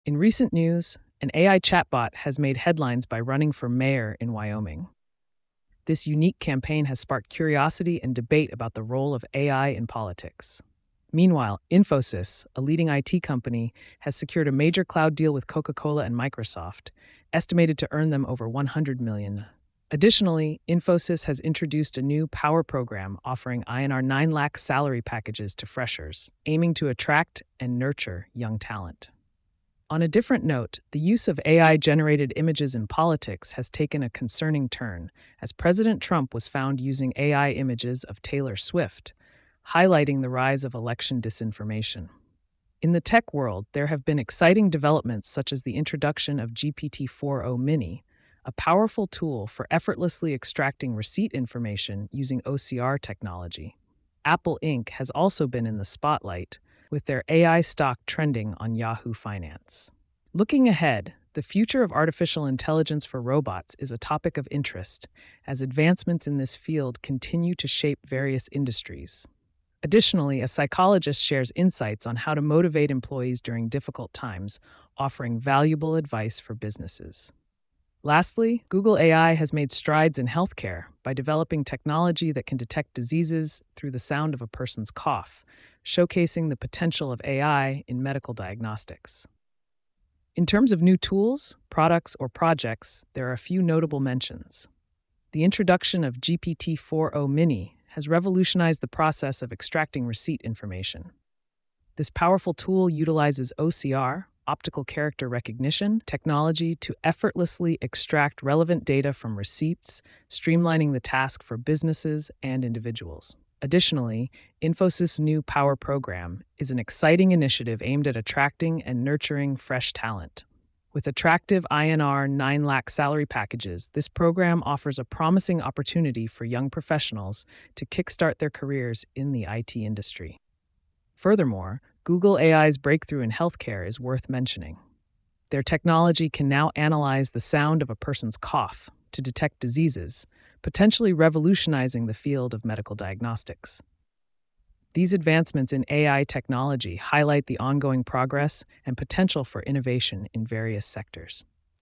In recent news, an AI chatbot has made headlines by running for mayor in Wyoming. This unique campaign has sparked curiosity and debate about the role of AI in politics. Meanwhile, Infosys, a leading IT company, has secured a major cloud deal with Coca-Cola and Microsoft, estimated to earn them over $100 million. Additionally, Infosys has introduced a new power program offering INR 9 lakh salary packages to freshers, aiming to attract and nurture young talent. On a different note, the use of AI generated images in politics has taken a concerning turn, as President Trump was found using AI images of Taylor Swift, highlighting the rise of election disinformation. In the tech world, there have been exciting developments such as the introduction of GPT 4o Mini, a powerful tool for effortlessly extracting receipt information using OCR technology. Apple Inc. has also been in the spotlight, with their AI stock trending on Yahoo Finance. Looking ahead, the future of artificial intelligence for robots is a topic of interest, as advancements in this field continue to shape various industries. Additionally, a psychologist shares insights on how to motivate employees during difficult times, offering valuable advice for businesses. Lastly, Google AI has made strides in healthcare by developing technology that can detect diseases through the sound of a person's cough, showcasing the potential of AI in medical diagnostics. In terms of new tools, products, or projects, there are a few notable mentions. The introduction of GPT 4o Mini has revolutionized the process of extracting receipt information. This powerful tool utilizes OCR, optical character recognition, technology to effortlessly extract relevant data from receipts, streamlining the task for businesses and individuals. Additionally, Infosys' new Power Program is an exciting initiative aimed at attracting and nurturing fresh talent. With attractive INR 9 lakh salary packages, this program offers a promising opportunity for young professionals to kickstart their careers in the IT industry. Furthermore, Google AI's breakthrough in healthcare is worth mentioning. Their technology can now analyze the sound of a person's cough to detect diseases, potentially revolutionizing the field of medical diagnostics. These advancements in AI technology highlight the ongoing progress and potential for innovation in various sectors.